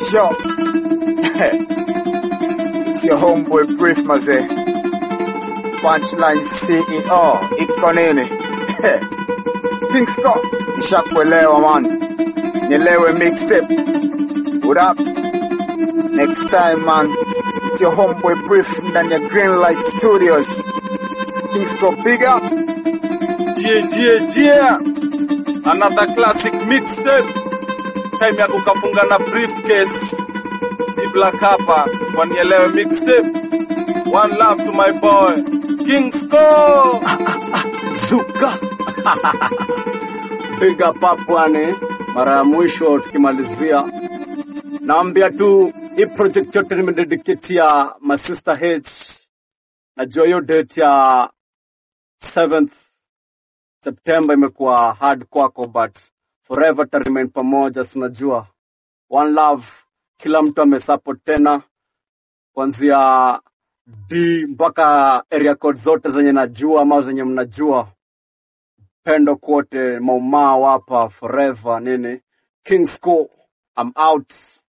Yo, it's your homeboy Brief Maze, Punchline CEO, iko nini? King Scott, nishakuelewa man, nielewe mixtape. What up? Next time man, it's your homeboy Brief ndani ya Greenlight Studios. King Scott, big up. Yeah. Another classic mixtape. Time ya kukafunga na briefcase. G-Black hapa kwa nielewe mixtape. One love to my boy King Scott. Zuka. Big up apwane. Mara ya mwisho tukimalizia, naambia tu hii project yote nimededicatea my sister H. Najua hiyo date ya 7th September imekuwa hard kwako, but forever to remain pamoja. Tunajua one love, kila mtu amesupport tena kuanzia D mpaka area code zote zenye najua ama zenye mnajua. Pendo kwote, maumao hapa forever nini. King Scott, I'm out.